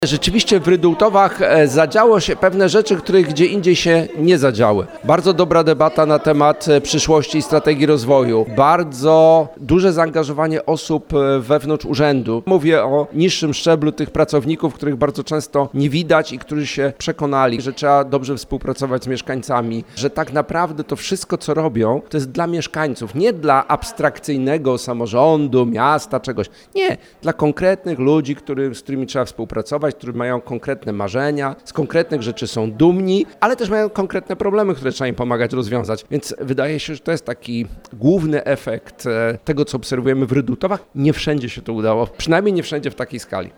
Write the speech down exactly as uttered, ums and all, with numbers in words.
Rzeczywiście w Rydułtowach zadziało się pewne rzeczy, których gdzie indziej się nie zadziały. Bardzo dobra debata na temat przyszłości i strategii rozwoju. Bardzo duże zaangażowanie osób wewnątrz urzędu. Mówię o niższym szczeblu tych pracowników, których bardzo często nie widać i którzy się przekonali, że trzeba dobrze współpracować z mieszkańcami, że tak naprawdę to wszystko, co robią, to jest dla mieszkańców, nie dla abstrakcyjnego samorządu, miasta, czegoś. Nie, dla konkretnych ludzi, który, z którymi trzeba współpracować, którzy mają konkretne marzenia, z konkretnych rzeczy są dumni, ale też mają konkretne problemy, które trzeba im pomagać rozwiązać. Więc wydaje się, że to jest taki główny efekt tego, co obserwujemy w Rydułtowach. Nie wszędzie się to udało, przynajmniej nie wszędzie w takiej skali.